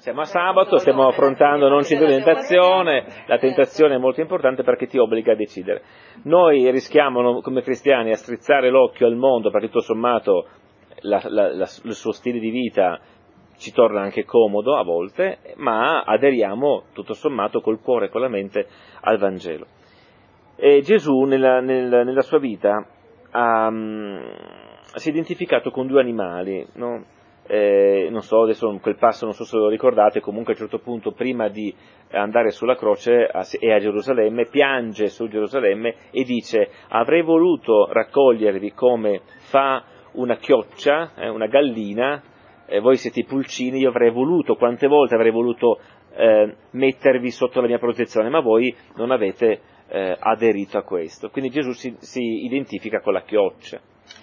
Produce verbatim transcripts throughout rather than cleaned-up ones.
Siamo a sabato, stiamo affrontando non c'è tentazione, la tentazione è molto importante perché ti obbliga a decidere. Noi rischiamo come cristiani a strizzare l'occhio al mondo perché tutto sommato la, la, la, il suo stile di vita ci torna anche comodo a volte, ma aderiamo tutto sommato col cuore e con la mente al Vangelo. E Gesù nella, nella, nella sua vita ha, si è identificato con due animali, no? Eh, non so, adesso quel passo non so se lo ricordate, comunque a un certo punto prima di andare sulla croce a, e a Gerusalemme, piange su Gerusalemme e dice: avrei voluto raccogliervi come fa una chioccia, eh, una gallina, eh, voi siete i pulcini, io avrei voluto, quante volte avrei voluto eh, mettervi sotto la mia protezione, ma voi non avete eh, aderito a questo. Quindi Gesù si, si identifica con la chioccia.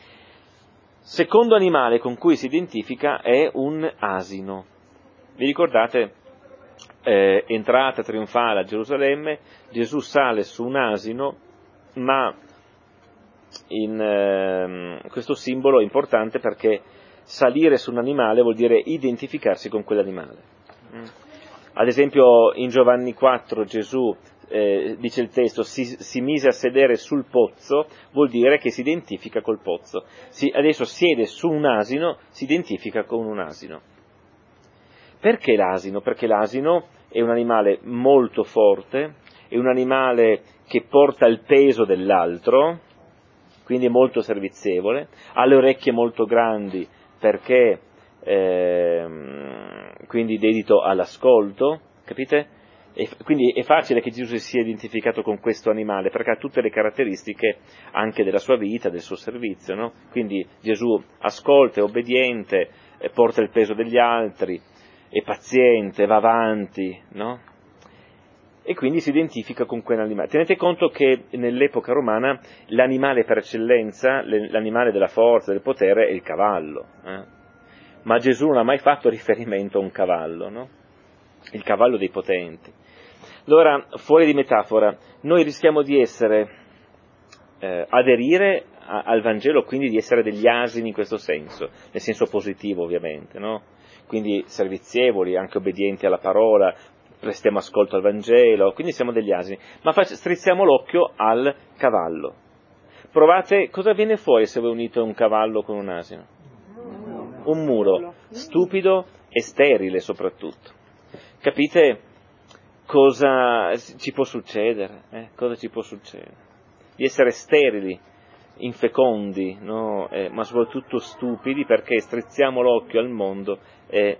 Secondo animale con cui si identifica è un asino. Vi ricordate, eh, entrata trionfale a Gerusalemme, Gesù sale su un asino, ma in, eh, questo simbolo è importante perché salire su un animale vuol dire identificarsi con quell'animale. Ad esempio in Giovanni quattro Gesù Eh, dice il testo, si, si mise a sedere sul pozzo, vuol dire che si identifica col pozzo. Si, adesso siede su un asino, si identifica con un asino. Perché l'asino? Perché l'asino è un animale molto forte, è un animale che porta il peso dell'altro, quindi è molto servizievole, ha le orecchie molto grandi perché eh, quindi dedito all'ascolto, capite? E quindi è facile che Gesù si sia identificato con questo animale, perché ha tutte le caratteristiche anche della sua vita, del suo servizio, no? Quindi Gesù ascolta, è obbediente, porta il peso degli altri, è paziente, va avanti, no? E quindi si identifica con quell'animale. Tenete conto che nell'epoca romana l'animale per eccellenza, l'animale della forza, del potere, è il cavallo, eh? Ma Gesù non ha mai fatto riferimento a un cavallo, no? Il cavallo dei potenti. Allora, fuori di metafora, noi rischiamo di essere, eh, aderire a, al Vangelo, quindi di essere degli asini in questo senso, nel senso positivo ovviamente, no? Quindi servizievoli, anche obbedienti alla parola, prestiamo ascolto al Vangelo, quindi siamo degli asini, ma fac- strizziamo l'occhio al cavallo. Provate, cosa viene fuori se voi unite un cavallo con un asino? Un muro, stupido e sterile soprattutto. Capite cosa ci può succedere? Eh? Cosa ci può succedere? Di essere sterili, infecondi, no? eh, ma soprattutto stupidi perché strizziamo l'occhio al mondo e,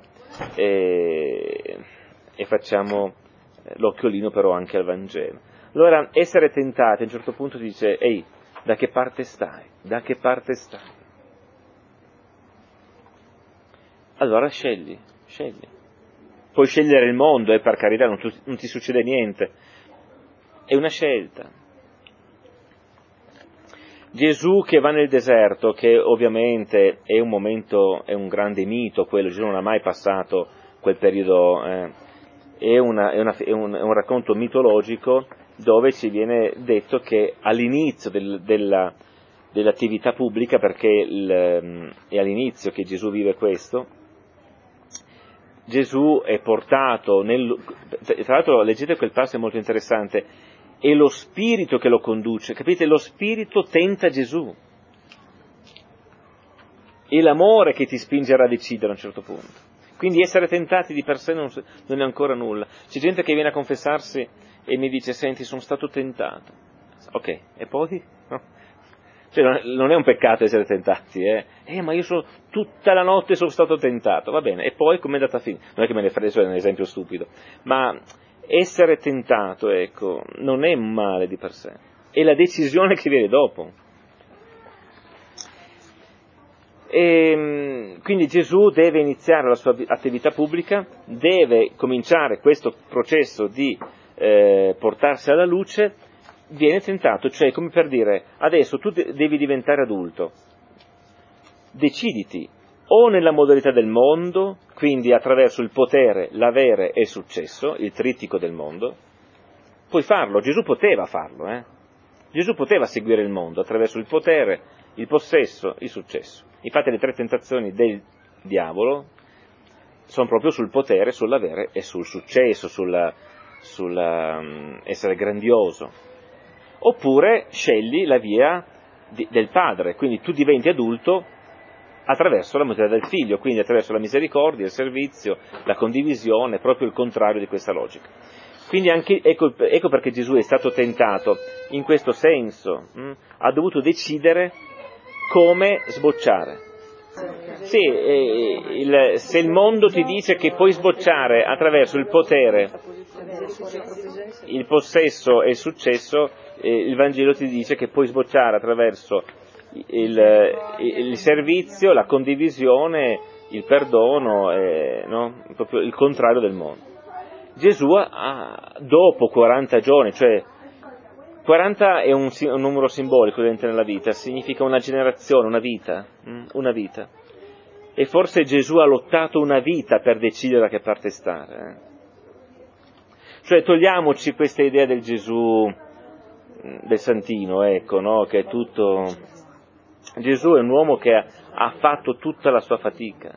e, e facciamo l'occhiolino però anche al Vangelo. Allora, essere tentati a un certo punto dice: ehi, da che parte stai? Da che parte stai? Allora scegli, scegli. Puoi scegliere il mondo, e eh, per carità non, tu, non ti succede niente, è una scelta. Gesù che va nel deserto, che ovviamente è un momento, è un grande mito quello, Gesù non ha mai passato quel periodo, eh, è, una, è, una, è, un, è un racconto mitologico dove ci viene detto che all'inizio del, della, dell'attività pubblica, perché il, è all'inizio che Gesù vive questo, Gesù è portato nel, tra l'altro leggete quel passo, è molto interessante, è lo spirito che lo conduce, capite? Lo spirito tenta Gesù, è l'amore che ti spingerà a decidere a un certo punto. Quindi essere tentati di per sé non, non è ancora nulla. C'è gente che viene a confessarsi e mi dice: senti, sono stato tentato. Ok, e poi? No. Cioè, non è un peccato essere tentati, eh? Eh, ma io sono, tutta la notte sono stato tentato, va bene, e poi com'è andata a finire? Non è che me ne frega, è un esempio stupido, ma essere tentato, ecco, non è un male di per sé, è la decisione che viene dopo. E, quindi Gesù deve iniziare la sua attività pubblica, deve cominciare questo processo di eh, portarsi alla luce. Viene tentato, cioè come per dire: adesso tu devi diventare adulto, deciditi, o nella modalità del mondo, quindi attraverso il potere, l'avere e il successo, il trittico del mondo, puoi farlo, Gesù poteva farlo, eh? Gesù poteva seguire il mondo attraverso il potere, il possesso, il successo. Infatti le tre tentazioni del diavolo sono proprio sul potere, sull'avere e sul successo, sul sul um, essere grandioso. Oppure scegli la via di, del padre, quindi tu diventi adulto attraverso la maturità del figlio, quindi attraverso la misericordia, il servizio, la condivisione, proprio il contrario di questa logica. Quindi anche, ecco, ecco perché Gesù è stato tentato in questo senso, hm? ha dovuto decidere come sbocciare. Sì, eh, il, se il mondo ti dice che puoi sbocciare attraverso il potere, il possesso e il successo, eh, il Vangelo ti dice che puoi sbocciare attraverso il, il servizio, la condivisione, il perdono, eh, no? Proprio il contrario del mondo. Gesù ha, dopo quaranta giorni, cioè quaranta è un, un numero simbolico dentro nella vita, significa una generazione, una vita, una vita. E forse Gesù ha lottato una vita per decidere da che parte stare. Eh. Cioè togliamoci questa idea del Gesù, del santino, ecco, no? Che è tutto... Gesù è un uomo che ha, ha fatto tutta la sua fatica.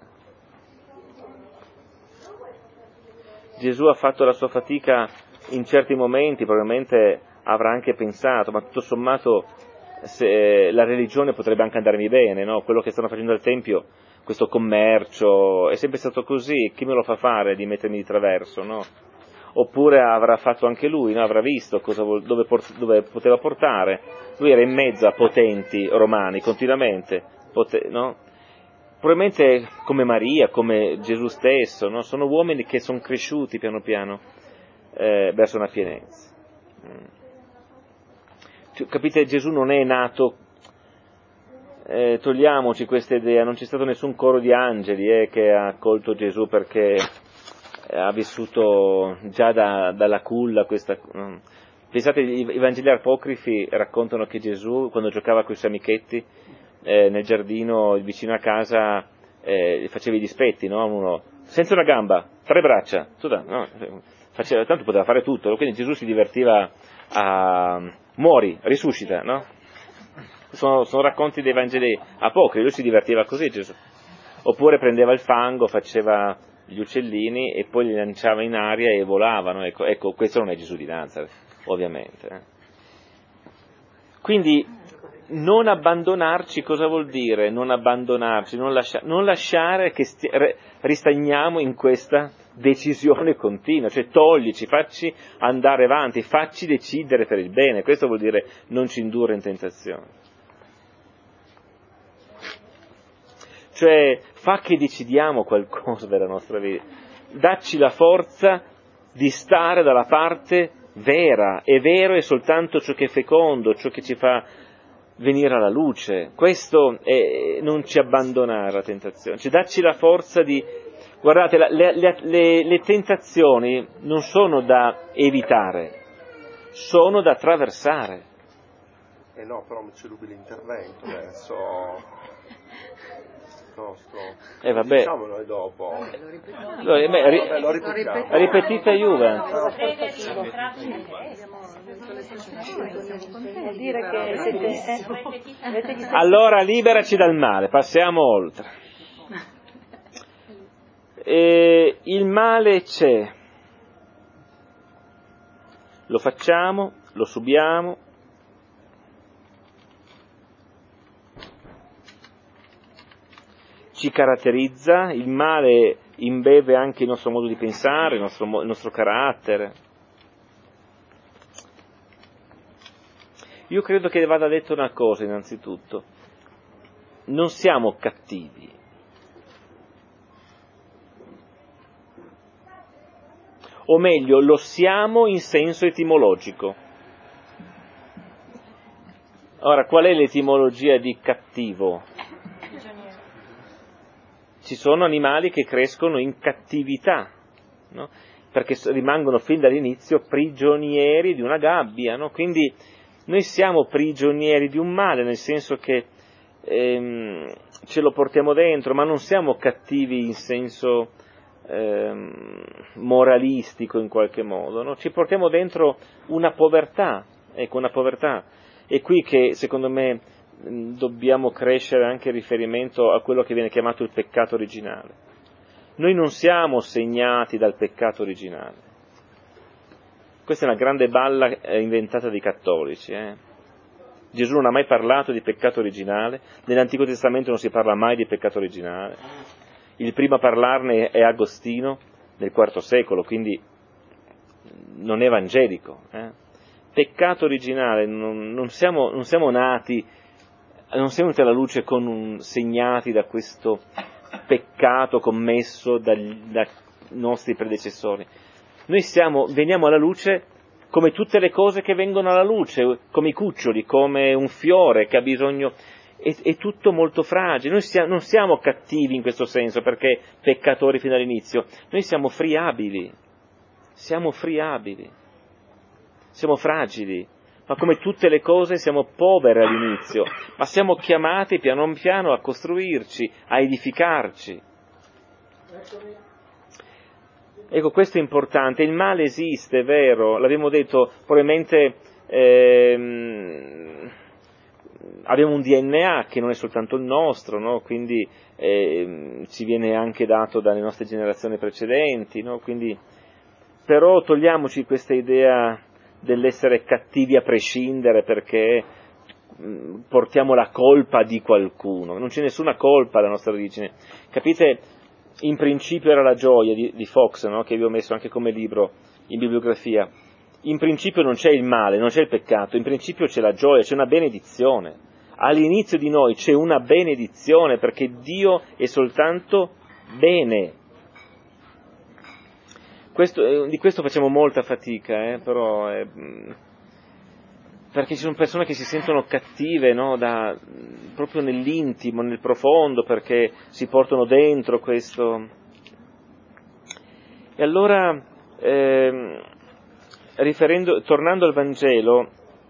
Gesù ha fatto la sua fatica in certi momenti, probabilmente avrà anche pensato, ma tutto sommato se, la religione potrebbe anche andarmi bene, no? Quello che stanno facendo al Tempio, questo commercio, è sempre stato così, chi me lo fa fare di mettermi di traverso, no? Oppure avrà fatto anche lui, no? Avrà visto cosa, dove, dove poteva portare, lui era in mezzo a potenti romani continuamente, pote, no? Probabilmente come Maria, come Gesù stesso, no? Sono uomini che sono cresciuti piano piano eh, verso una pienezza. Cioè, capite, Gesù non è nato, eh, togliamoci questa idea, non c'è stato nessun coro di angeli eh, che ha accolto Gesù perché ha vissuto già da, dalla culla questa... No? Pensate, i, i Vangeli apocrifi raccontano che Gesù, quando giocava con i suoi amichetti, eh, nel giardino vicino a casa, eh, faceva i dispetti, no? Uno, senza una gamba, tre braccia, tutta, no? Faceva, tanto poteva fare tutto, quindi Gesù si divertiva a... muori, risuscita, no? Sono, sono racconti dei Vangeli apocrifi, lui si divertiva così Gesù. Oppure prendeva il fango, faceva gli uccellini e poi li lanciava in aria e volavano, ecco, ecco questo non è Gesù di Nazareth, ovviamente. Eh. Quindi non abbandonarci cosa vuol dire? Non abbandonarci, non, lascia, non lasciare che sti, re, ristagniamo in questa decisione continua, cioè toglici, facci andare avanti, facci decidere per il bene, questo vuol dire non ci indurre in tentazione. Cioè, fa che decidiamo qualcosa della nostra vita, dacci la forza di stare dalla parte vera, è vero è soltanto ciò che è fecondo, ciò che ci fa venire alla luce, questo è non ci abbandonare alla tentazione, cioè dacci la forza di, guardate, la, le, le, le, le tentazioni non sono da evitare, sono da attraversare. Eh no, però mi ci rubi l'intervento adesso. Nostro. Eh vabbè. Diciamolo dopo. Lo, eh, beh, ri, vabbè, lo ripetiamo. Ripetita Juve. Vuol dire che siete, eh, allora liberaci dal male, passiamo oltre. E il male c'è, lo facciamo, lo subiamo, ci caratterizza, il male imbeve anche il nostro modo di pensare, il nostro, il nostro carattere. Io credo che vada detto una cosa innanzitutto, non siamo cattivi, o meglio lo siamo in senso etimologico. Ora, qual è l'etimologia di cattivo? Ci sono animali che crescono in cattività, no? Perché rimangono fin dall'inizio prigionieri di una gabbia, no? Quindi noi siamo prigionieri di un male, nel senso che ehm, ce lo portiamo dentro, ma non siamo cattivi in senso ehm, moralistico in qualche modo, no? Ci portiamo dentro una povertà, ecco, una povertà. È qui che, secondo me, dobbiamo crescere anche in riferimento a quello che viene chiamato il peccato originale. Noi non siamo segnati dal peccato originale. Questa è una grande balla eh, inventata dai cattolici. Eh. Gesù non ha mai parlato di peccato originale, nell'Antico Testamento non si parla mai di peccato originale. Il primo a parlarne è Agostino, nel quarto secolo, quindi non è evangelico. Eh. Peccato originale, non, non, siamo, non siamo nati, non siamo venuti alla luce con un, segnati da questo peccato commesso dai, dai nostri predecessori. Noi siamo, veniamo alla luce come tutte le cose che vengono alla luce, come i cuccioli, come un fiore che ha bisogno, è, è tutto molto fragile. Noi siamo, non siamo cattivi in questo senso perché peccatori fino all'inizio, noi siamo friabili, siamo friabili, siamo fragili, ma come tutte le cose siamo povere all'inizio, ma siamo chiamati piano piano a costruirci, a edificarci. Ecco, questo è importante, il male esiste, è vero, l'abbiamo detto, probabilmente ehm, abbiamo un D N A che non è soltanto il nostro, no? Quindi ehm, ci viene anche dato dalle nostre generazioni precedenti, no? Quindi, però togliamoci questa idea dell'essere cattivi a prescindere perché mh, portiamo la colpa di qualcuno, non c'è nessuna colpa alla nostra origine, capite? In principio era la gioia di, di Fox, no? Che vi ho messo anche come libro in bibliografia. In principio non c'è il male, non c'è il peccato, in principio c'è la gioia, c'è una benedizione. All'inizio di noi c'è una benedizione perché Dio è soltanto bene. Questo, di questo facciamo molta fatica, eh? Però è, perché ci sono persone che si sentono cattive, no? Da, proprio nell'intimo, nel profondo, perché si portano dentro questo. E allora, eh, riferendo, tornando al Vangelo,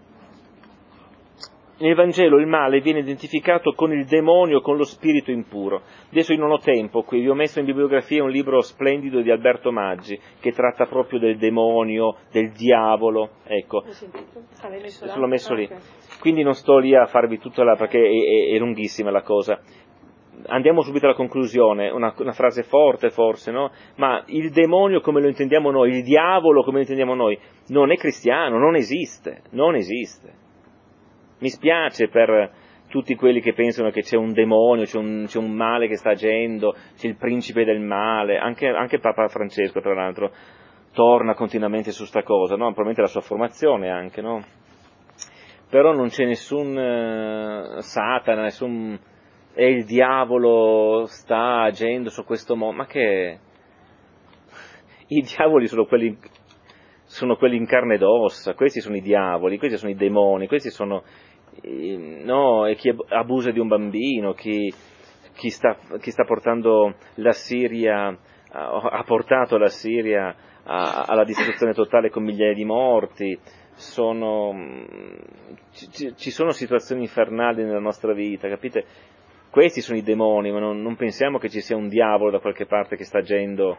nel Vangelo il male viene identificato con il demonio, con lo spirito impuro. Adesso io non ho tempo qui, vi ho messo in bibliografia un libro splendido di Alberto Maggi, che tratta proprio del demonio, del diavolo, ecco. L'ho messo lì. Quindi non sto lì a farvi tutta la, perché è, è, è lunghissima la cosa. Andiamo subito alla conclusione, una, una frase forte forse, no? Ma il demonio come lo intendiamo noi, il diavolo come lo intendiamo noi, non è cristiano, non esiste, non esiste. Mi spiace per tutti quelli che pensano che c'è un demonio, c'è un, c'è un male che sta agendo, c'è il principe del male, anche, anche Papa Francesco tra l'altro torna continuamente su sta cosa, no? Probabilmente la sua formazione anche, no? Però non c'è nessun uh, Satana, nessun... e il diavolo sta agendo su questo mondo, ma che... I diavoli sono quelli... sono quelli in carne ed ossa, questi sono i diavoli, questi sono i demoni, questi sono, eh, no, e chi abusa di un bambino, chi, chi, sta, chi sta portando la Siria, ha portato la Siria a, alla distruzione totale con migliaia di morti, sono, ci, ci sono situazioni infernali nella nostra vita, capite? Questi sono i demoni, ma non, non pensiamo che ci sia un diavolo da qualche parte che sta agendo.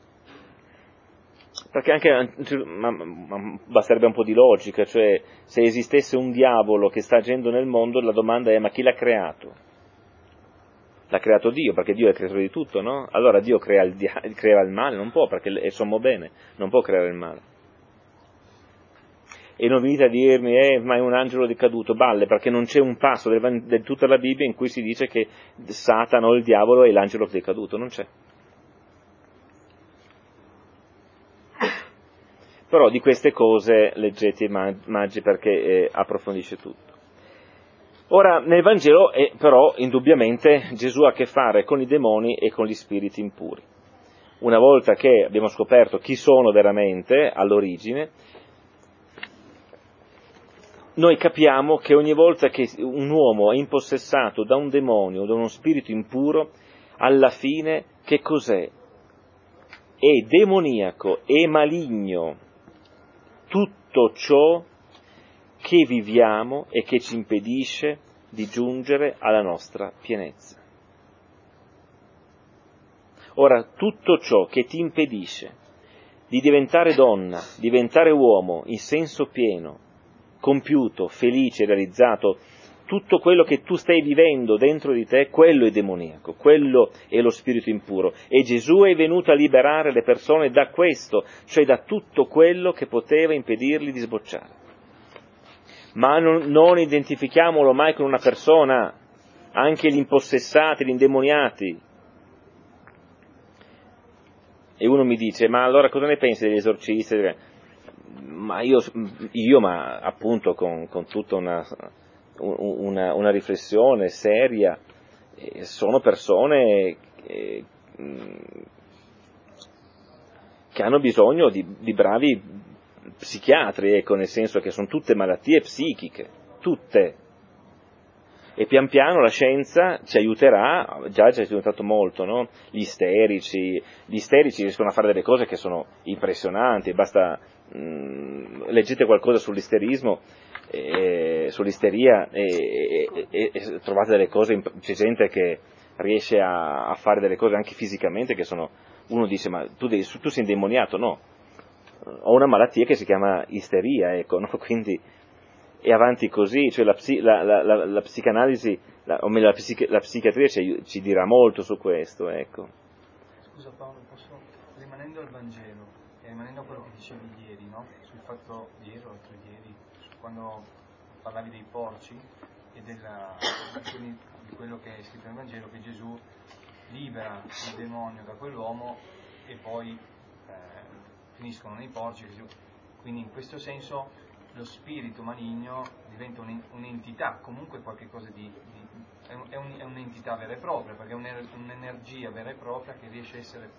Perché anche, ma, ma basterebbe un po' di logica, cioè se esistesse un diavolo che sta agendo nel mondo, la domanda è: ma chi l'ha creato? L'ha creato Dio, perché Dio è il creatore di tutto, no? Allora Dio crea il, crea il male? Non può, perché è sommo bene, non può creare il male. E non venite a dirmi, eh, ma è un angelo decaduto, balle, perché non c'è un passo di del, tutta la Bibbia in cui si dice che Satana o il diavolo è l'angelo decaduto, non c'è. Però di queste cose leggete Maggi perché eh, approfondisce tutto. Ora, nel Vangelo, eh, però, indubbiamente, Gesù ha a che fare con i demoni e con gli spiriti impuri. Una volta che abbiamo scoperto chi sono veramente, all'origine, noi capiamo che ogni volta che un uomo è impossessato da un demonio o da uno spirito impuro, alla fine che cos'è? È demoniaco, è maligno. Tutto ciò che viviamo e che ci impedisce di giungere alla nostra pienezza. Ora, tutto ciò che ti impedisce di diventare donna, diventare uomo in senso pieno, compiuto, felice, realizzato, tutto quello che tu stai vivendo dentro di te, quello è demoniaco, quello è lo spirito impuro. E Gesù è venuto a liberare le persone da questo, cioè da tutto quello che poteva impedirgli di sbocciare. Ma non, non identifichiamolo mai con una persona, anche gli impossessati, gli indemoniati. E uno mi dice, ma allora cosa ne pensi degli esorcisti? Ma io, io ma appunto con, con tutta una, una, una riflessione seria, eh, sono persone che, che hanno bisogno di, di bravi psichiatri, ecco, nel senso che sono tutte malattie psichiche, tutte. E pian piano la scienza ci aiuterà, già ci ha aiutato molto, no? Gli isterici, gli isterici riescono a fare delle cose che sono impressionanti, basta, mh, leggete qualcosa sull'isterismo, eh, sull'isteria, e, e, e, e trovate delle cose, c'è gente che riesce a, a fare delle cose anche fisicamente che sono, uno dice, ma tu, devi, tu sei indemoniato? No, ho una malattia che si chiama isteria, ecco, no? Quindi e avanti così, cioè la, psi, la, la, la, la psicanalisi, la, o meglio la, psichi, la psichiatria ci, ci dirà molto su questo, ecco. Scusa Paolo, posso, rimanendo al Vangelo, e rimanendo a quello che dicevi ieri, no? Sul fatto, ieri o l'altro ieri, quando parlavi dei porci e della, di, di quello che è scritto nel Vangelo, che Gesù libera il demonio da quell'uomo e poi eh, finiscono nei porci, quindi in questo senso lo spirito maligno diventa un'entità, comunque qualche cosa di, di è, un, è un'entità vera e propria, perché è un'energia vera e propria che riesce a essere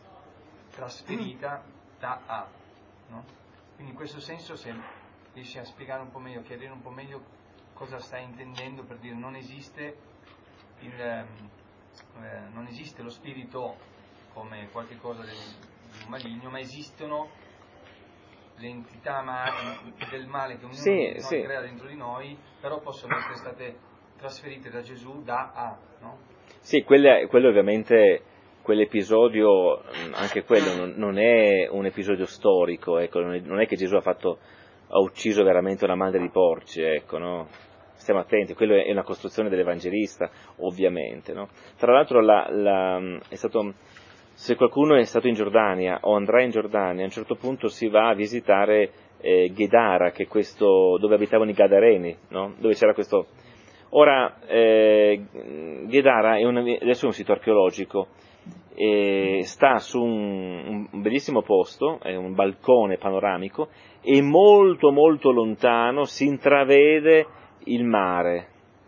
trasferita da A, no? Quindi in questo senso, se riesci a spiegare un po' meglio, chiarire un po' meglio cosa stai intendendo per dire non esiste il, eh, non esiste lo spirito come qualche cosa del, di un maligno, ma esistono le entità del male che ognuno sì, di noi sì. crea dentro di noi, però possono essere state trasferite da Gesù da A, no? Sì, quelle, quello ovviamente, quell'episodio, anche quello non, non è un episodio storico, ecco, non, è, non è che Gesù ha fatto, ha ucciso veramente una manda di porci, ecco, no? Stiamo attenti, quello è una costruzione dell'Evangelista, ovviamente, no? Tra l'altro la, la, è stato... Se qualcuno è stato in Giordania o andrà in Giordania, a un certo punto si va a visitare eh, Ghedara, che è questo, dove abitavano i Gadareni, no? Dove c'era questo. Ora, eh, Ghedara è un, adesso è un sito archeologico, eh, sta su un, un bellissimo posto, è un balcone panoramico, e molto molto lontano si intravede il mare.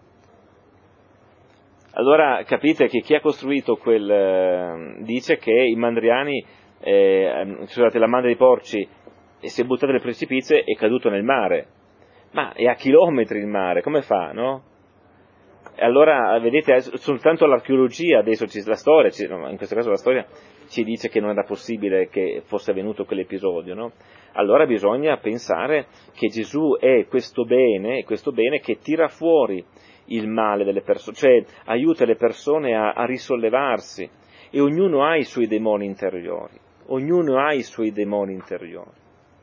Allora capite che chi ha costruito quel, eh, dice che i mandriani, eh, scusate, la manda dei porci si è buttato nel precipizio e è caduto nel mare, ma è a chilometri il mare, come fa, no? E allora, vedete, soltanto l'archeologia, adesso la storia, in questo caso la storia ci dice che non era possibile che fosse avvenuto quell'episodio, no? Allora bisogna pensare che Gesù è questo bene, questo bene che tira fuori il male delle persone, cioè aiuta le persone a, a risollevarsi, e ognuno ha i suoi demoni interiori, ognuno ha i suoi demoni interiori.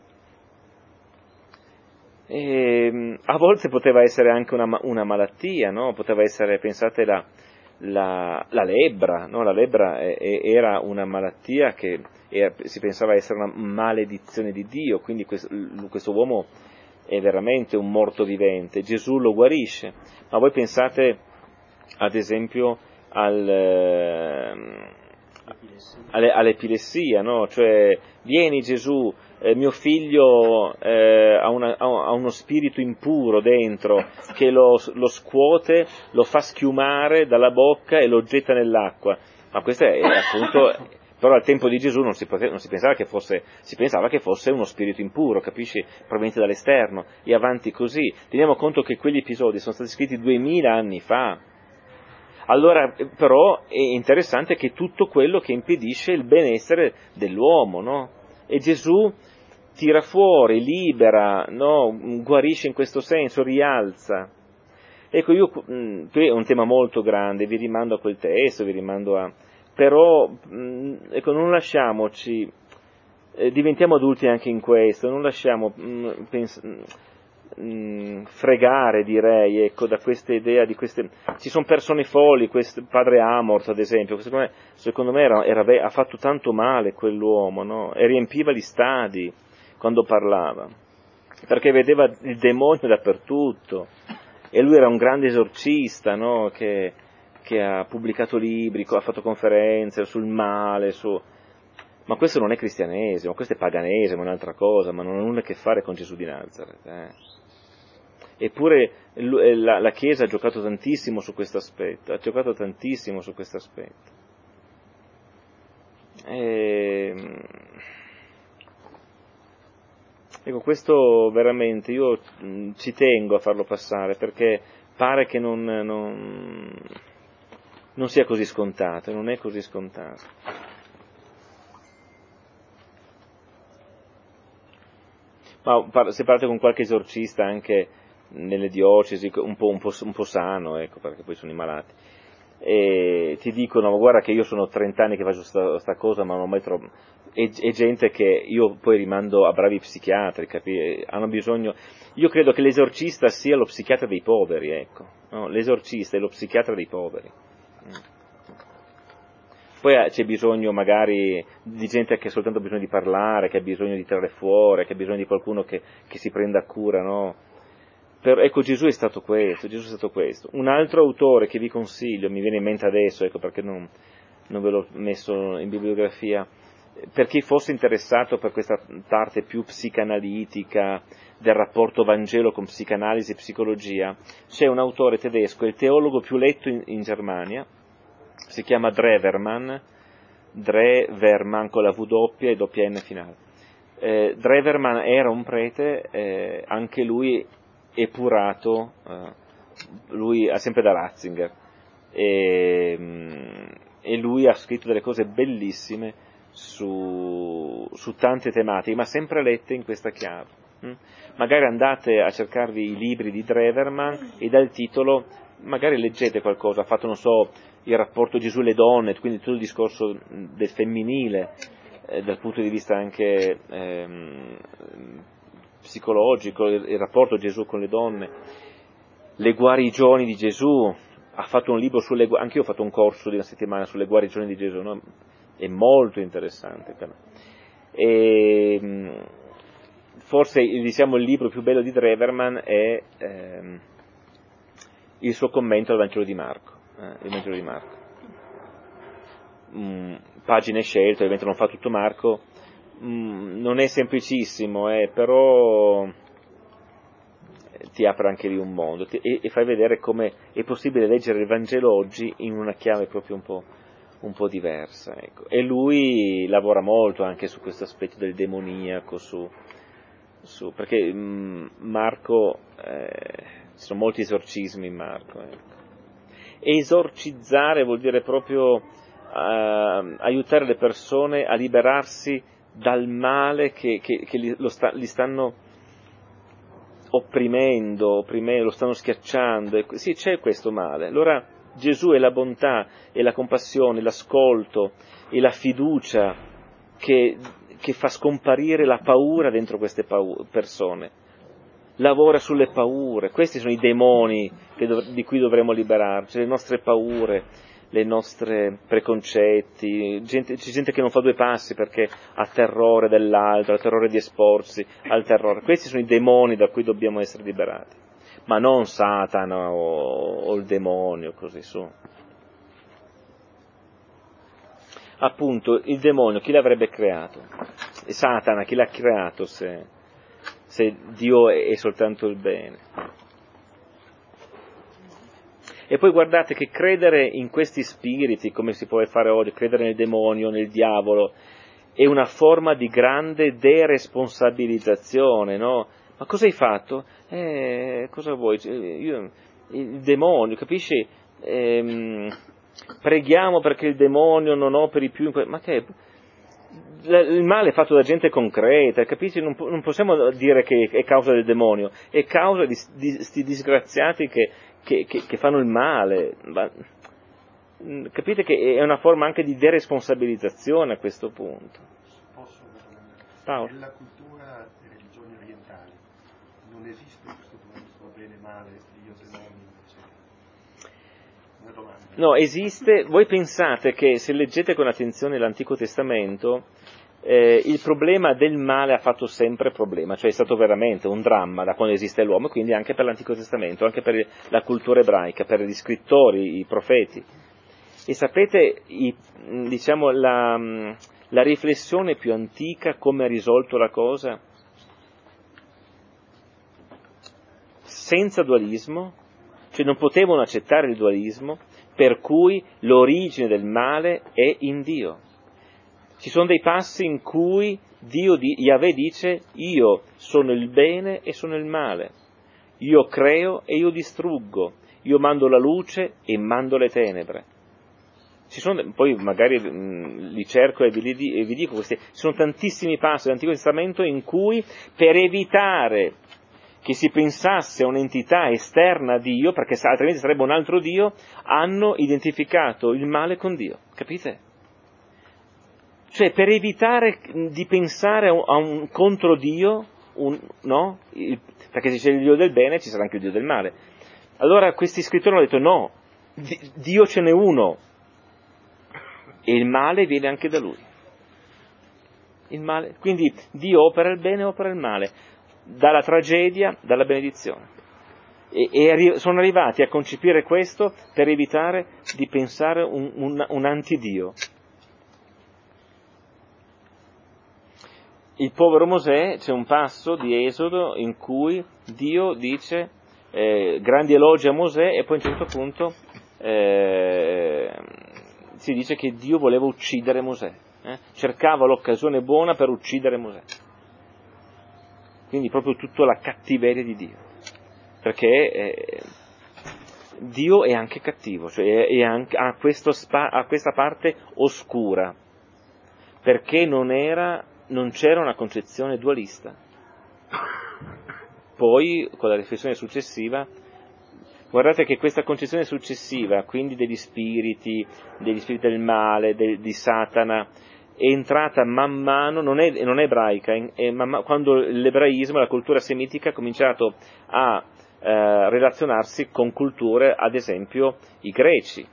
E, a volte poteva essere anche una, una malattia, no? Poteva essere, pensate, la, la, la lebbra, no? La lebbra è, è, era una malattia che era, si pensava essere una maledizione di Dio, quindi questo, questo uomo è veramente un morto vivente. Gesù lo guarisce, ma voi pensate ad esempio al, eh, alle, all'epilessia, no? Cioè, vieni Gesù, eh, mio figlio eh, ha, una, ha uno spirito impuro dentro che lo, lo scuote, lo fa schiumare dalla bocca e lo getta nell'acqua. Ma questo è, è appunto... Però al tempo di Gesù non si, poteva, non si pensava che fosse, si pensava che fosse uno spirito impuro, capisci, proveniente dall'esterno, e avanti così. Teniamo conto che quegli episodi sono stati scritti duemila anni fa. Allora, però, è interessante che tutto quello che impedisce il benessere dell'uomo, no? E Gesù tira fuori, libera, no? Guarisce in questo senso, rialza. Ecco, io, qui è un tema molto grande, vi rimando a quel testo, vi rimando a... Però, ecco, non lasciamoci, eh, diventiamo adulti anche in questo, non lasciamo, mh, pens- mh, fregare, direi, ecco, da questa idea di queste... Ci sono persone folli, questo, padre Amorth, ad esempio, secondo me, secondo me era, era, ha fatto tanto male quell'uomo, no? E riempiva gli stadi quando parlava, perché vedeva il demonio dappertutto, e lui era un grande esorcista, no? Che, che ha pubblicato libri, ha fatto conferenze sul male, su... Ma questo non è cristianesimo, questo è paganesimo, è un'altra cosa, ma non ha nulla a che fare con Gesù di Nazareth. Eh. Eppure la, la Chiesa ha giocato tantissimo su questo aspetto, ha giocato tantissimo su questo aspetto. E... Ecco, questo veramente io ci tengo a farlo passare, perché pare che non, non, non sia così scontato, non è così scontato. Ma se parte con qualche esorcista anche nelle diocesi, un po', un po', un po' sano, ecco, perché poi sono i malati, e ti dicono, ma guarda che io sono trent'anni che faccio sta, sta cosa, ma non ho mai trovato... E, e gente che io poi rimando a bravi psichiatri, capi? Hanno bisogno... Io credo che l'esorcista sia lo psichiatra dei poveri, ecco, no? L'esorcista è lo psichiatra dei poveri. Poi c'è bisogno magari di gente che ha soltanto bisogno di parlare, che ha bisogno di tirare fuori, che ha bisogno di qualcuno che, che si prenda cura, no? Per, ecco, Gesù è stato questo, Gesù è stato questo. Un altro autore che vi consiglio, mi viene in mente adesso, ecco perché non, non ve l'ho messo in bibliografia, per chi fosse interessato per questa parte più psicanalitica del rapporto Vangelo con psicanalisi e psicologia, c'è un autore tedesco, è il teologo più letto in, in Germania, si chiama Drewermann, Drewermann con la W e doppia N finale. Eh, Drewermann era un prete, eh, anche lui epurato, eh, lui ha sempre da Ratzinger, e, e lui ha scritto delle cose bellissime su, su tante tematiche, ma sempre lette in questa chiave. Mm? Magari andate a cercarvi i libri di Drewermann e dal titolo magari leggete qualcosa, ha fatto, non so, il rapporto Gesù e le donne, quindi tutto il discorso del femminile, eh, dal punto di vista anche ehm, psicologico, il, il rapporto Gesù con le donne, le guarigioni di Gesù, ha fatto un libro sulle, anche io ho fatto un corso di una settimana sulle guarigioni di Gesù, no? È molto interessante per me. E, forse diciamo il libro più bello di Drewermann è ehm, il suo commento al Vangelo di Marco, eh, il Vangelo di Marco. Mm, pagine scelte, ovviamente non fa tutto Marco, mm, non è semplicissimo, eh, però ti apre anche lì un mondo ti, e, e fai vedere come è possibile leggere il Vangelo oggi in una chiave proprio un po', un po' diversa, ecco. E lui lavora molto anche su questo aspetto del demoniaco, su, su perché mm, Marco, eh, ci sono molti esorcismi in Marco, ecco. E esorcizzare vuol dire proprio uh, aiutare le persone a liberarsi dal male che, che, che li, lo sta, li stanno opprimendo, opprimendo, lo stanno schiacciando. E, sì, c'è questo male. Allora Gesù è la bontà, è la compassione, l'ascolto e la fiducia che, che fa scomparire la paura dentro queste paure, persone. Lavora sulle paure, questi sono i demoni che dov- di cui dovremmo liberarci, le nostre paure, le nostre preconcetti, gente, c'è gente che non fa due passi perché ha terrore dell'altro, ha terrore di esporsi al terrore. Questi sono i demoni da cui dobbiamo essere liberati, ma non Satana o, o il demonio, così su. Appunto, il demonio, chi l'avrebbe creato? Satana, chi l'ha creato se... se Dio è soltanto il bene. E poi guardate che credere in questi spiriti, come si può fare oggi, credere nel demonio, nel diavolo, è una forma di grande deresponsabilizzazione, no? Ma cosa hai fatto? Eh, cosa vuoi? Io, il demonio, capisci? Ehm, preghiamo perché il demonio non operi più in que- ma che... Il male è fatto da gente concreta, capisci? Non, non possiamo dire che è causa del demonio, è causa di questi disgraziati che, che, che, che fanno il male. Ma, capite che è una forma anche di deresponsabilizzazione a questo punto. Posso Paolo. Nella cultura delle religioni orientali non esiste questo dualismo bene e male, Dio, demoni, eccetera. No, esiste. Voi pensate che se leggete con attenzione l'Antico Testamento, eh, il problema del male ha fatto sempre problema, cioè è stato veramente un dramma da quando esiste l'uomo, quindi anche per l'Antico Testamento, anche per la cultura ebraica, per gli scrittori, i profeti. E sapete, i, diciamo, la, la riflessione più antica, come ha risolto la cosa? Senza dualismo, cioè non potevano accettare il dualismo, per cui l'origine del male è in Dio. Ci sono dei passi in cui Dio, Yahweh dice: io sono il bene e sono il male, io creo e io distruggo, io mando la luce e mando le tenebre. Ci sono, poi magari mh, li cerco e vi, e vi dico questi, ci sono tantissimi passi dell'Antico Testamento in cui, per evitare che si pensasse a un'entità esterna a Dio, perché altrimenti sarebbe un altro Dio, hanno identificato il male con Dio, capite? Cioè, per evitare di pensare a un, a un contro Dio, un, no? Il, perché se c'è il Dio del bene ci sarà anche il Dio del male. Allora questi scrittori hanno detto: no, Dio ce n'è uno, e il male viene anche da Lui. Il male, quindi Dio opera il bene e opera il male, dalla tragedia, dalla benedizione. E, e arri- sono arrivati a concepire questo per evitare di pensare un, un, un antidio. Il povero Mosè, c'è un passo di Esodo in cui Dio dice eh, grandi elogi a Mosè, e poi a un certo punto eh, si dice che Dio voleva uccidere Mosè, eh? cercava l'occasione buona per uccidere Mosè. Quindi proprio tutta la cattiveria di Dio, perché eh, Dio è anche cattivo, cioè è anche, ha, questo spa, ha questa parte oscura, perché non era non c'era una concezione dualista. Poi, con la riflessione successiva, guardate che questa concezione successiva, quindi degli spiriti, degli spiriti del male, de, di Satana, è entrata man mano, non è, non è ebraica, è man mano, quando l'ebraismo, la cultura semitica, ha cominciato a eh, relazionarsi con culture, ad esempio, i greci.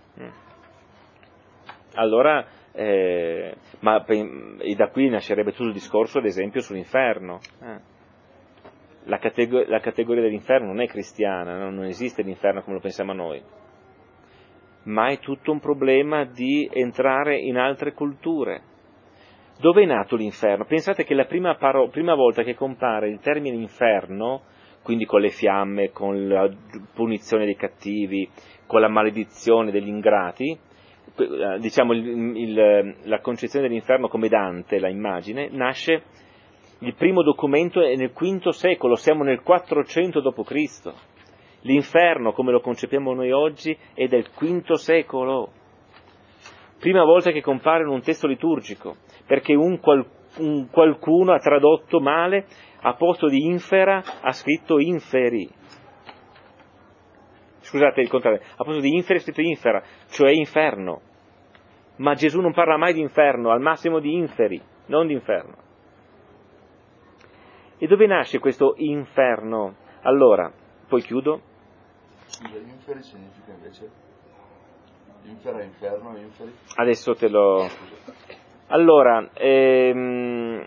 Allora, Eh, ma e da qui nascerebbe tutto il discorso, ad esempio, sull'inferno. Eh. La, catego- la categoria dell'inferno non è cristiana, no? Non esiste l'inferno come lo pensiamo noi, ma è tutto un problema di entrare in altre culture. Dove è nato l'inferno? Pensate che la prima, paro- prima volta che compare il termine inferno, quindi con le fiamme, con la punizione dei cattivi, con la maledizione degli ingrati, diciamo il, il, la concezione dell'inferno come Dante la immagine, nasce, il primo documento è nel quinto secolo, siamo nel quattrocento dopo Cristo. L'inferno come lo concepiamo noi oggi è del quinto secolo, prima volta che compare in un testo liturgico, perché un, qual, un qualcuno ha tradotto male, a posto di infera ha scritto inferi. Scusate, il contrario, a posto di inferi è scritto infera, cioè inferno. Ma Gesù non parla mai di inferno, al massimo di inferi, non di inferno. E dove nasce questo inferno? Allora, poi chiudo. Scusa, inferi significa invece? Infera, inferno, inferi? Adesso te lo... Allora, ehm...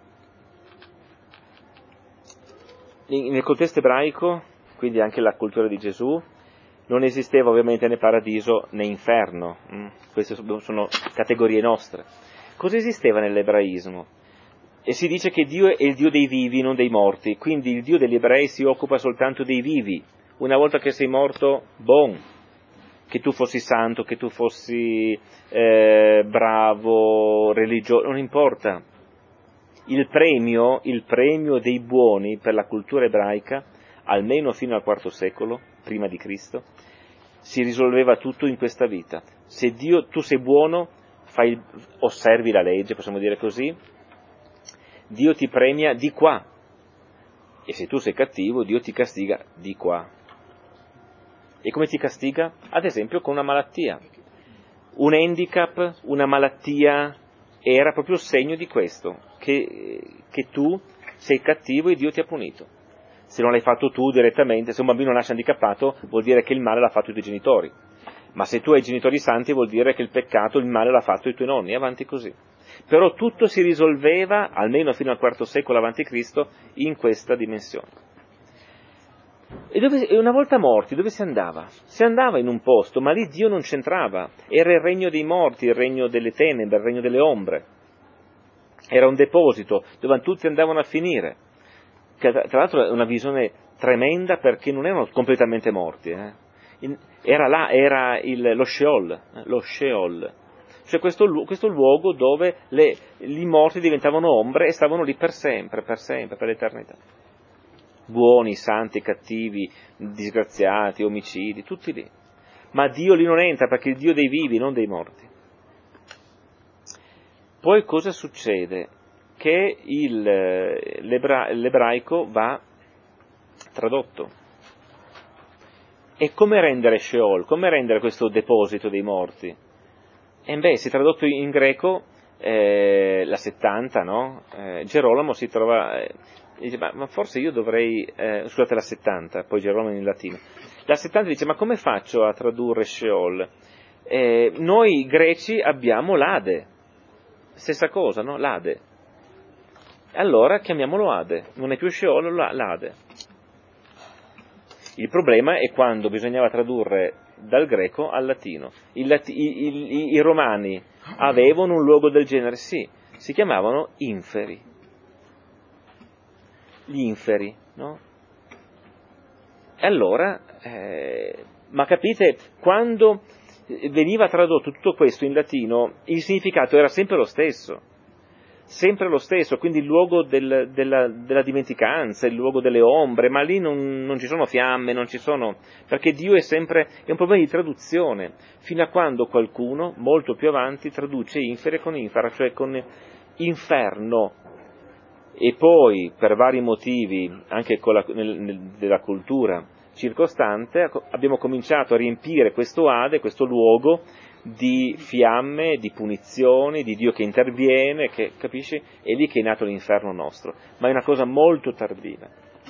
nel contesto ebraico, quindi anche la cultura di Gesù, non esisteva ovviamente né paradiso né inferno, mm? Queste sono categorie nostre. Cosa esisteva nell'ebraismo? E si dice che Dio è il Dio dei vivi, non dei morti, quindi il Dio degli ebrei si occupa soltanto dei vivi. Una volta che sei morto, bon, che tu fossi santo, che tu fossi eh, bravo, religioso, non importa. Il premio, il premio dei buoni per la cultura ebraica, almeno fino al quarto secolo, prima di Cristo, si risolveva tutto in questa vita. Se Dio, tu sei buono, fai, osservi la legge, possiamo dire così, Dio ti premia di qua, e se tu sei cattivo, Dio ti castiga di qua. E come ti castiga? Ad esempio con una malattia. Un handicap, una malattia, era proprio segno di questo, che, che tu sei cattivo e Dio ti ha punito. se non l'hai fatto tu direttamente, se un bambino nasce handicappato vuol dire che il male l'ha fatto i tuoi genitori, ma se tu hai genitori santi vuol dire che il peccato, il male l'ha fatto i tuoi nonni, e avanti così. Però tutto si risolveva, almeno fino al quarto secolo avanti Cristo, in questa dimensione. E, dove, e una volta morti, dove si andava? Si andava in un posto, ma lì Dio non c'entrava, era il regno dei morti, il regno delle tenebre, il regno delle ombre, era un deposito dove tutti andavano a finire, che tra l'altro è una visione tremenda perché non erano completamente morti, eh. era là, era il, lo Sheol, lo Sheol, cioè questo, questo luogo dove le, i morti diventavano ombre e stavano lì per sempre, per sempre, per l'eternità. Buoni, santi, cattivi, disgraziati, omicidi, tutti lì. Ma Dio lì non entra perché è il Dio dei vivi, non dei morti. Poi cosa succede? Che il, l'ebra, l'ebraico va tradotto. E come rendere Sheol? Come rendere questo deposito dei morti? E beh, si è tradotto in greco eh, la settanta, no? Eh, Gerolamo si trova... Eh, dice, ma, ma forse io dovrei... Eh, scusate, la settanta, poi Gerolamo in latino. La settanta dice, ma come faccio a tradurre Sheol? Eh, noi greci abbiamo l'Ade. Stessa cosa, no? L'Ade. Allora chiamiamolo Ade. Non è più Sheol, l'Ade. Il problema è quando bisognava tradurre dal greco al latino. Il lati- i, i, I romani avevano un luogo del genere, sì, si chiamavano inferi. Gli inferi, no? E allora, eh, ma capite, quando veniva tradotto tutto questo in latino, il significato era sempre lo stesso. Sempre lo stesso, quindi il luogo del, della, della dimenticanza, il luogo delle ombre, ma lì non, non ci sono fiamme, non ci sono, perché Dio è sempre, è un problema di traduzione, fino a quando qualcuno, molto più avanti, traduce infere con infera, cioè con inferno, e poi, per vari motivi, anche con la, nel, nel, della cultura circostante, abbiamo cominciato a riempire questo Ade, questo luogo, di fiamme, di punizioni, di Dio che interviene, che, capisci? È lì che è nato l'inferno nostro, ma è una cosa molto tardiva.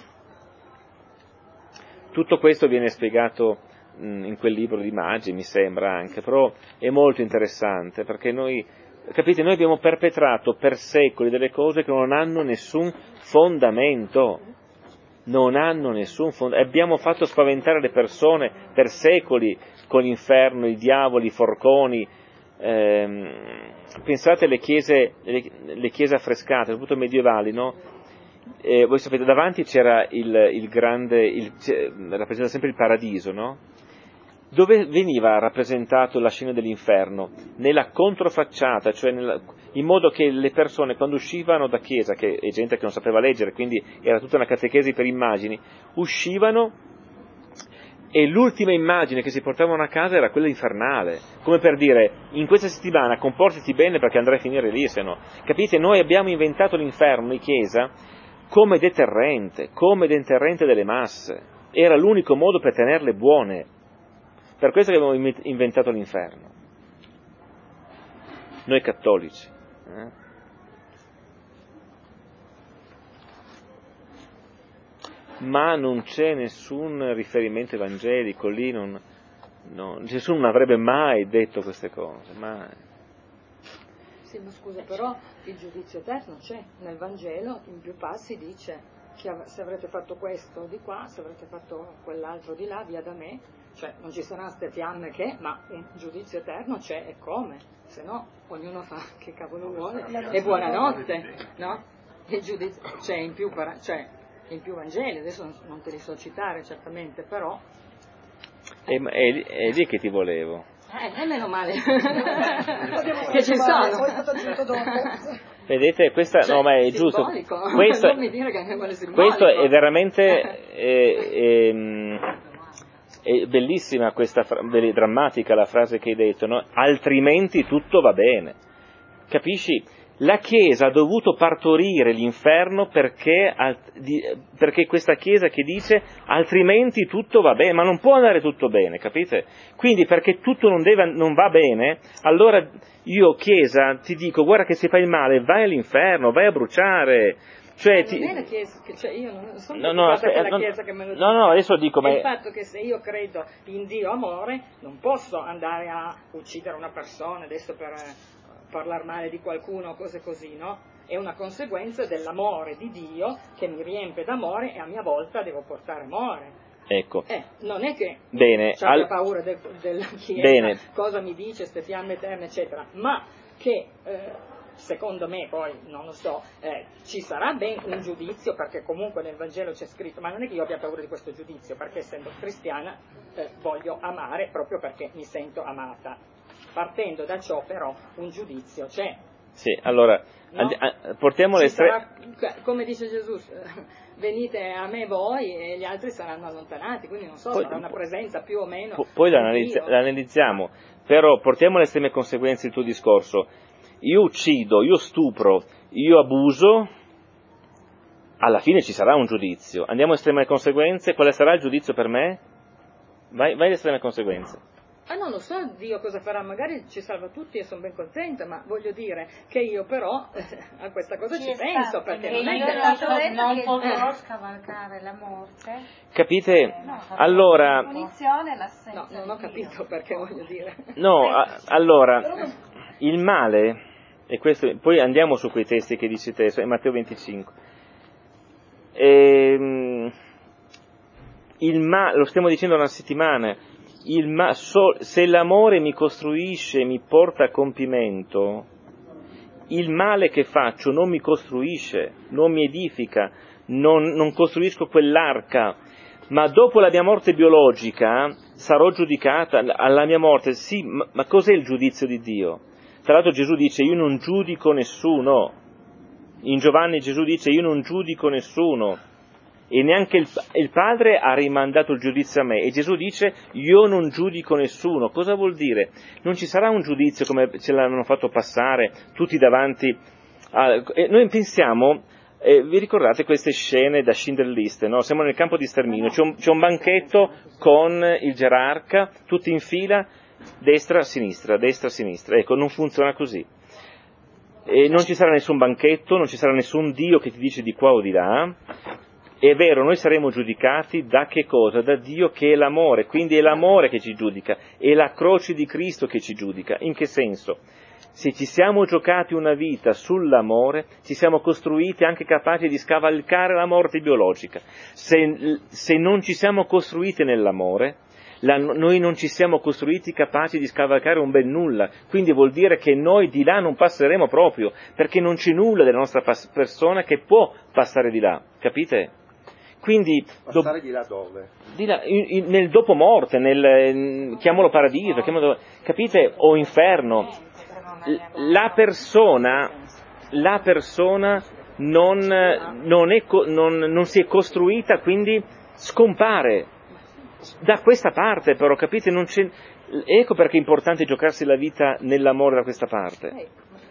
Tutto questo viene spiegato mh, in quel libro di Magi, mi sembra anche, però è molto interessante, perché noi, capite, noi abbiamo perpetrato per secoli delle cose che non hanno nessun fondamento, non hanno nessun fondamento, abbiamo fatto spaventare le persone per secoli con l'inferno, i diavoli, i forconi, ehm, pensate alle chiese, le, le chiese affrescate, soprattutto medievali, no? Eh, voi sapete, davanti c'era il, il grande, il, rappresenta sempre il paradiso, no? Dove veniva rappresentato la scena dell'inferno? Nella controfacciata, cioè nella, in modo che le persone quando uscivano da chiesa, che è gente che non sapeva leggere, quindi era tutta una catechesi per immagini, uscivano e l'ultima immagine che si portavano a casa era quella infernale, come per dire, in questa settimana comportati bene perché andrai a finire lì, se no. Capite? Noi abbiamo inventato l'inferno in chiesa come deterrente, come deterrente delle masse. Era l'unico modo per tenerle buone. Per questo che abbiamo inventato l'inferno. Noi cattolici. Eh? Ma non c'è nessun riferimento evangelico lì, non, no, Gesù non avrebbe mai detto queste cose, mai. Sì, ma scusa, però il giudizio eterno c'è, nel Vangelo in più passi dice che se avrete fatto questo di qua, se avrete fatto quell'altro di là, via da me, cioè non ci saranno ste fiamme che, ma un giudizio eterno c'è, e come? Se no ognuno fa che cavolo vuole, e buonanotte, no? Il giudizio c'è in più, cioè in più Vangeli, adesso non te li so citare certamente, però... È, è, è lì che ti volevo. Eh, è meno male che ci sono. Vedete, questa, cioè, no, ma è giusto. Questo, non mi dire che è questo è veramente è, è, è bellissima questa, drammatica la frase che hai detto, no? Altrimenti tutto va bene. Capisci? La Chiesa ha dovuto partorire l'inferno perché, perché questa Chiesa che dice altrimenti tutto va bene, ma non può andare tutto bene, capite? Quindi perché tutto non, deve, non va bene, allora io Chiesa ti dico guarda che se fai il male vai all'inferno, vai a bruciare, Cioè, non ti... è la Chiesa, che, cioè io non sono no, no, aspetta, aspe- la Chiesa che me lo dice. No, no, adesso dico, è ma... il fatto che se io credo in Dio amore, non posso andare a uccidere una persona adesso per eh, parlare male di qualcuno o cose così, no? È una conseguenza dell'amore di Dio che mi riempie d'amore e a mia volta devo portare amore. Ecco. Eh, non è che Bene, c'ho al... al... paura del, della Chiesa, Bene. cosa mi dice, ste fiamme eterne, eccetera, ma che eh, secondo me, poi non lo so, eh, ci sarà ben un giudizio, perché comunque nel Vangelo c'è scritto, ma non è che io abbia paura di questo giudizio, perché essendo cristiana eh, voglio amare proprio perché mi sento amata. Partendo da ciò però un giudizio c'è. Sì, allora, no? and- portiamo le tre... Come dice Gesù, venite a me voi e gli altri saranno allontanati, quindi non so, poi, sarà una presenza più o meno. Po- poi l'analizz- l'analizziamo, però portiamo le estreme conseguenze del tuo discorso. Io uccido, io stupro, io abuso, alla fine ci sarà un giudizio. Andiamo a estreme conseguenze, quale sarà il giudizio per me? Vai, vai alle estreme conseguenze. Ah, non lo so Dio cosa farà, magari ci salva tutti e sono ben contenta, ma voglio dire che io però eh, a questa cosa ci, ci penso, perché non è io che non, non potrò scavalcare la morte. Capite? Eh, no, allora... Punizione, no, non ho capito perché voglio dire. No, a- allora, il male, e questo, poi andiamo su quei testi che dici te, è Matteo venticinque. Ehm, il ma- lo stiamo dicendo da una settimana. Il ma- so- se l'amore mi costruisce, mi porta a compimento, il male che faccio non mi costruisce, non mi edifica, non, non costruisco quell'arca, ma dopo la mia morte biologica sarò giudicata alla mia morte. Sì, ma, ma cos'è il giudizio di Dio? Tra l'altro Gesù dice io non giudico nessuno, in Giovanni Gesù dice io non giudico nessuno, e neanche il, il Padre ha rimandato il giudizio a me, e Gesù dice io non giudico nessuno. Cosa vuol dire? Non ci sarà un giudizio come ce l'hanno fatto passare tutti davanti a... E noi pensiamo, eh, vi ricordate queste scene da Schindler's List, no? Siamo nel campo di sterminio, c'è un, c'è un banchetto con il gerarca, tutti in fila, destra, sinistra, destra, sinistra. Ecco, non funziona così. E non ci sarà nessun banchetto, non ci sarà nessun Dio che ti dice di qua o di là. È vero, noi saremo giudicati da che cosa? Da Dio che è l'amore, quindi è l'amore che ci giudica, è la croce di Cristo che ci giudica. In che senso? Se ci siamo giocati una vita sull'amore, ci siamo costruiti anche capaci di scavalcare la morte biologica. Se, se non ci siamo costruiti nell'amore, la, noi non ci siamo costruiti capaci di scavalcare un bel nulla, quindi vuol dire che noi di là non passeremo proprio, perché non c'è nulla della nostra pas- persona che può passare di là, capite? Quindi passare do, di là dove? Di là, in, in, nel dopo morte, nel chiamalo paradiso, chiamalo, capite? O inferno. La persona, la persona non, non, è, non, non si è costruita, quindi scompare da questa parte, però, capite? Non c'è, ecco perché è importante giocarsi la vita nell'amore da questa parte,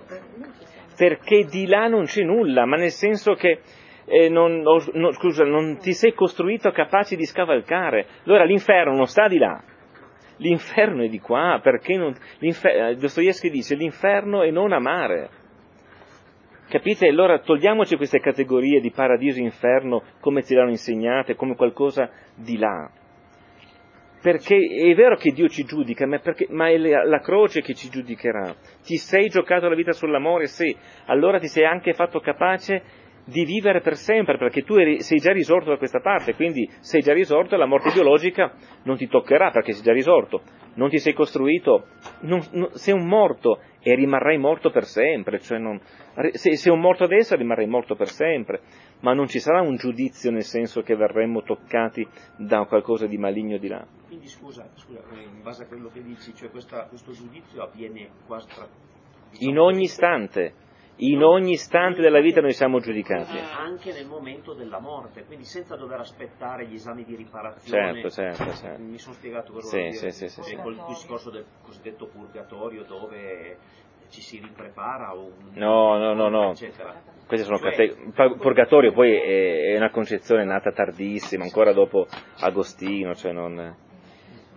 perché di là non c'è nulla, ma nel senso che Eh, non, no, scusa, non ti sei costruito capace di scavalcare. Allora l'inferno non sta di là, l'inferno è di qua, perché non, Dostoevskij dice l'inferno è non amare. Capite? Allora togliamoci queste categorie di paradiso e inferno come ce l'hanno insegnate, come qualcosa di là. Perché è vero che Dio ci giudica, ma, perché, ma è la croce che ci giudicherà. Ti sei giocato la vita sull'amore? Sì, allora ti sei anche fatto capace di vivere per sempre, perché tu eri, sei già risorto da questa parte, quindi sei già risorto e la morte biologica non ti toccherà perché sei già risorto, non ti sei costruito, non, non, sei un morto e rimarrai morto per sempre, cioè non, se sei un morto adesso rimarrai morto per sempre, ma non ci sarà un giudizio nel senso che verremo toccati da qualcosa di maligno di là. Quindi scusa, scusa in base a quello che dici, cioè questa, questo giudizio avviene quasi tra, diciamo, in ogni istante. In ogni istante della vita noi siamo giudicati. Anche nel momento della morte, quindi senza dover aspettare gli esami di riparazione. Certo, certo, certo. Mi sono spiegato cosa sì, vuol dire. Sì, sì, sì, col discorso del cosiddetto purgatorio dove ci si riprepara o un... No, no, no, no. Eccetera. Queste sono cioè, cate... Purgatorio poi è una concezione nata tardissima, ancora dopo Agostino, cioè non...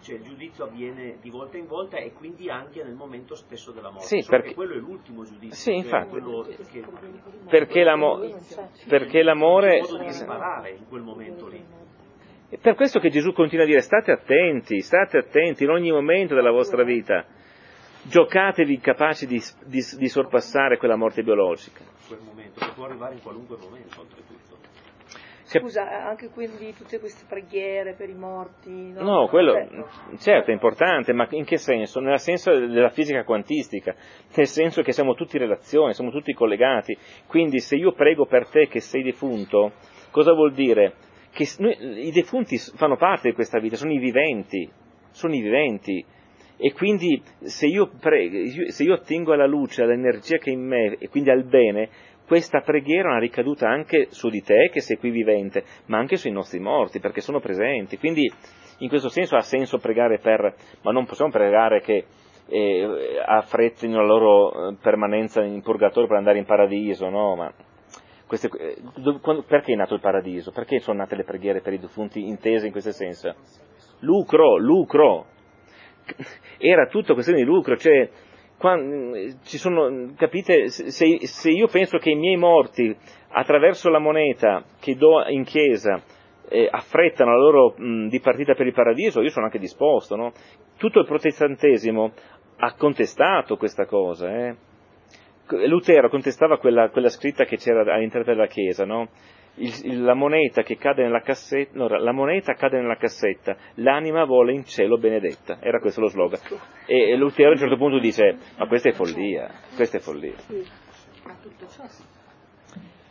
cioè il giudizio avviene di volta in volta e quindi anche nel momento stesso della morte. Sì, Solo perché che quello è l'ultimo giudizio. sì, cioè infatti. quello che, Perché, l'amo- perché l'amore... il modo di riparare in quel momento lì. È per questo che Gesù continua a dire state attenti, state attenti in ogni momento della vostra vita, giocatevi capaci di, di, di sorpassare quella morte biologica. In quel momento, che può arrivare in qualunque momento oltretutto. Scusa, anche quindi tutte queste preghiere per i morti, no? No, quello Cioè, certo è importante, ma in che senso? Nel senso della fisica quantistica, nel senso che siamo tutti in relazione, siamo tutti collegati, quindi se io prego per te che sei defunto, cosa vuol dire? Che noi, i defunti fanno parte di questa vita, sono i viventi, sono i viventi, e quindi se io, prego, se io ottengo alla luce, all'energia che è in me, e quindi al bene, questa preghiera ha una ricaduta anche su di te, che sei qui vivente, ma anche sui nostri morti, perché sono presenti. Quindi, in questo senso ha senso pregare per, ma non possiamo pregare che eh, affrettino la loro permanenza in purgatorio per andare in paradiso, no? Ma queste, eh, quando, perché è nato il paradiso? Perché sono nate le preghiere per i defunti intese in questo senso? Lucro, lucro. Era tutto questione di lucro, cioè... Quando, ci sono, capite, se, se io penso che i miei morti attraverso la moneta che do in chiesa eh, affrettano la loro mh, dipartita per il paradiso, io sono anche disposto, no? Tutto il protestantesimo ha contestato questa cosa, eh? Lutero contestava quella, quella scritta che c'era all'interno della chiesa, no? Il, il, la moneta che cade nella cassetta, no, la moneta cade nella cassetta, l'anima vola in cielo benedetta, era questo lo slogan. E, e Lutero a un certo punto dice, ma questa è follia, questa è follia. Ma tutto ciò